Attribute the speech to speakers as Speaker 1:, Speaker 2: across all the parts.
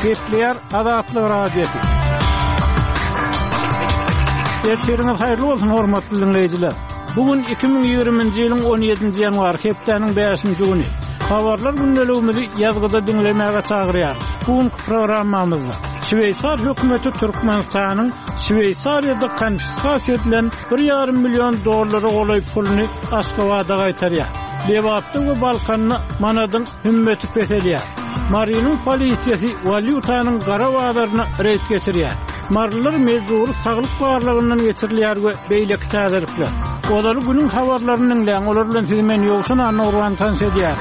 Speaker 1: Getler Azatlyk Radiosu. Ertiriniz hayırlı olsun hormatly dinleyijiler. Bugün 2020-nji ýylyň 17-nji ýanwar hepdeniň 5-nji güni. Habarlar gündeligimizi ýazgyda dinlemäge çagyrýar. Bugünkü programmamyzda Şweýsar hökümeti Türkmenistanyň Şweýsariýada konfiskasiýa edilen $1,5 milyon golaýyp puluny Aşgabatda gaýtarýar. Lewatda we Balkanyny manadyň hümmeti petelýär. Mariyanyň polisiýasy valyutanyň gara bazarına reýt geçirýär. Marlylar mezuri saglyk barlygyndan geçirilýär we beýleki täziripler. Olary günüň habarlarynyň näme olar bilen siz men ýokşun anagran tanşedýär.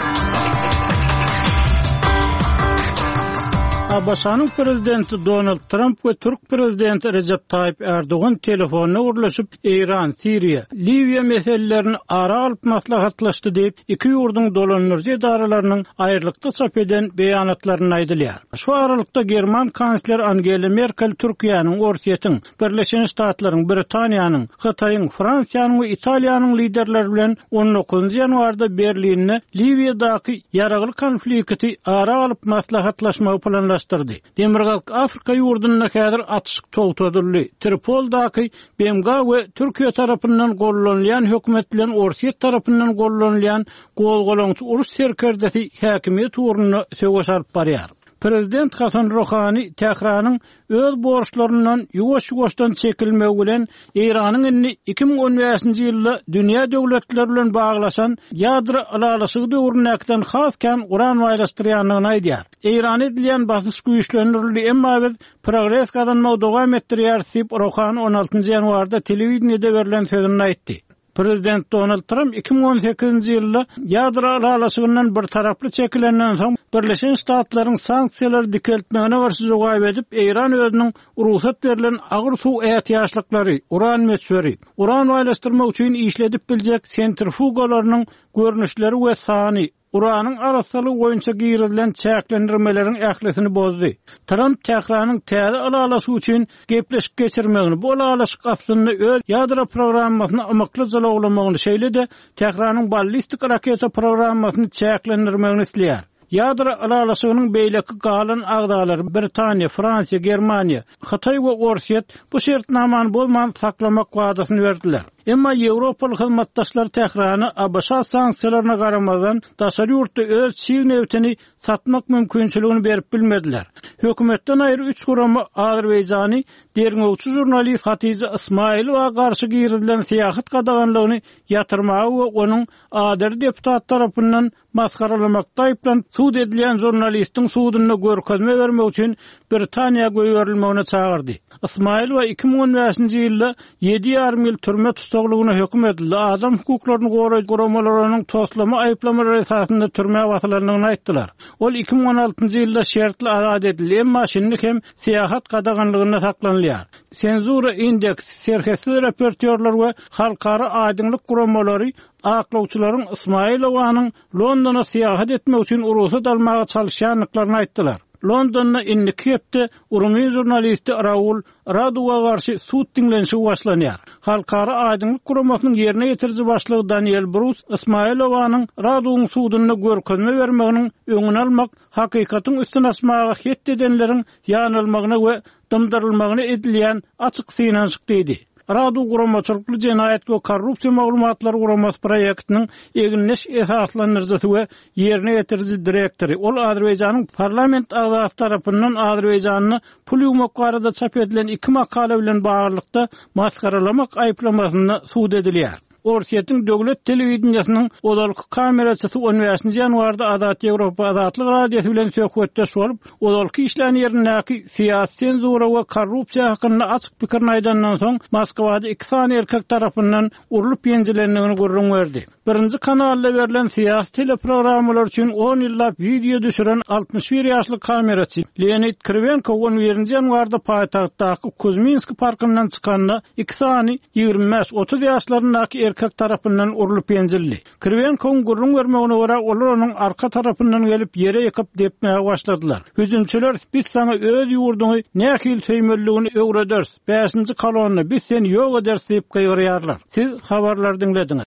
Speaker 1: Abaşanyň prezidenti Donald Trump we Türk prezidenti Recep Tayyip Erdoğan telefonna urlaşyp Iran, Siriýa, Liwiýa meselelerini ara alyp maslahatlaşdy diýip iki ýurduň dolanýarjy edaralarynyň aýrylykda çap eden beýanatlaryny aýdylýar. Şu aralykda German kansler Angela Merkel Türkiýanyň, Orsiýetiň, Birleşen Ştatlaryň, Britaniýanyň, Hytaýyň, Fransiýanyň we Italiýanyň liderleri bilen 19-njy ýanwarda Berlinne Liwiýadaky ýaragly konflikti ara alyp maslahatlaşmagy planlaşdyrdy. Demirgalk Afrika ýurdunyna häzir atışyk togtadyldy. Tripoldaky BMG we Türkiýe tarapyndan gollanýan hökümet bilen Orsiýet tarapyndan gollanýan golgolaňçy uruş serkerdesi häkimiýet uruny söwüş alyp barýar. Prezident Hasan Rohani Tehranyň öz borçlaryndan ýuwaş-ýuwaşdan çekilmegi bilen Iranyň inni 2015-nji ýylda dünýä döwletleri bilen baglaşan ýadro alalasy döwrünäkden haskan uran waýlaşdyrýanyny aýdýar. Iran edilen basyş güýçlendirildi, emma biz progres kazanmagy dowam etdirýär diýip Rohani 16-njy ýanwarda telewizionyada berilen sözünde aýtdy. Prezident Donald Trump 2018-nji ýylda ýadro alalasygyndan bir taraply çekilenden soň Birleşen Ştatlaryň sanksiýalary dikeltmegine garşy jogap edip, Iran özüniň ruhsat berilen agyr suw ähtiýaçlyklary, uran möçberi, uran waýlaşdyrmak üçin işledip biljek sentrifugalarynyň görnüşleri we sany uranyň arasaly boýunça girilen çäklendirmeleriň ählesini bozdy. Trump Tehranyň täze alalasy üçin gepleşip geçirmegini, bu alalaşyk aslynda öz ýadro programmasyny amykly jalaglamagyny şeýle-de Tehranyň ballistik raketa programmasyny çäklendirmegini isleýär. Ýadro alalasynyň beýleki galan agdalary Britaniýa, Fransiýa, Germaniýa, Hytaý we Orsiýet bu şertnamany bolman saklamak wadasyny berdiler. Emma Ýewropaly hyzmatdaşlar Tehrany ABŞ sanksiýalaryna garamazdan daşary ýurtda öz çiň newtini satmak mümkinçiligini berip bilmediler. Hökümetden aýry 3 guramy Azerbaýjany derňewçi jurnalist Hatice Ismailowa garşy girilen syýasat gadaganlygyny ýatyrmagy we onuň ader deputat tarapyndan maskaralamakda aýplan sud edilen jurnalistiň sudyna görkezme bermek üçin Britaniýa göýberilmegine çagyrdy. Ismailowa 2015-nji ýylda 7,5 ýyl türme tutuglygyna hökm edildi. Adam hukuklaryny goraýan goramalarynyň toslama aýplamary esasynda türme wasalanlygyny aýtdylar. Ol 2016-njy ýylda şertli azat edildi, emma şimdi hem syýasat gadaganlygyna saklanýar. Senzura indeks, serhesiz reportýorlar we halkara aýdyňlyk guramalary aklawçylaryň Ismailowanyň Londona syýasat etmek üçin urusat almagy çalışýanlyklaryny aýtdylar. Londonda indiki hepde Urumly jurnalisti Raul Raduwa garşy sud dinlenişi başlanýar. Halkara aýdyňlyk guramasynyň ýerine ýetirji başlygy Daniel Bruce Ismailowanyň Raduwyň sudyna görkezme bermeginiň öňüni almak, hakykatyň üstüne asmagy het edenleriň ýanylmagyna we dymdyrylmagyna edilýän açyk synanşyk diýdi. Radu guramaçylykly jenaýat we korrupsiýa maglumatlary guramas proýektiniň eginleş esaslanyrjysy we ýerine ýetirji direktori. Ol Azerbaýjanyň parlament agzasy tarapyndan Azerbaýjanyny pul ýumak barada çap edilen 2 makala bilen baglykda maskaralamak aýplamasyny sud edilýär. Orsiýetiň döwlet telewizionynyň odalky kameraçysy 15-nji ýanwarda Azat Ýewropa Azatlyk Radiosu bilen söhbetde bolup, odalky işlerini ýerindäki syýasy senzura we korrupsiýa hakynda açyk pikirini aýdandan soň Moskwada 2 sany erkek tarapyndan urulyp ýenjilendigini görüň berdi. Birinji kanalda berilen syýasy teleprogrammalar üçin 10 ýyllap video düşüren 61 ýaşly kameraçy Leonid Krivenko 21-nji ýanwarda paýtagtdaky Kuzminski parkyndan çykanda 2 sany 25-30 ýaşlaryndaky erkek tarapyndan urulyp ýenjildi. Krivenkoň görüň bermegine görä olar onuň arka tarapyndan gelip ýere ýykyp depmäge başladylar. Hüjümçiler biz sana öz ýurduňy nähil söýmelligini öwreders. 5-nji kolonna biz seni ýok eders diýip gaýrýarlar. Siz habarlar dinlediňiz.